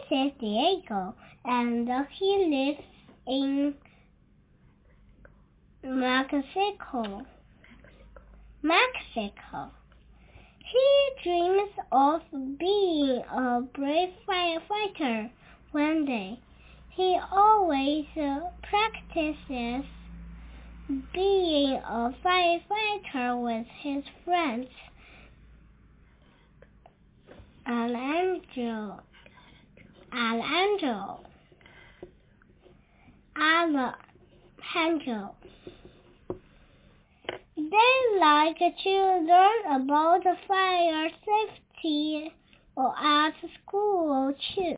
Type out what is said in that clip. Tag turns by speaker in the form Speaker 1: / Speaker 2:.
Speaker 1: is Diego, and he lives in Mexico. He dreams of being a brave firefighter one day. He always practices being a firefighter with his friends. Alejandro. They like to learn about fire safety at school too.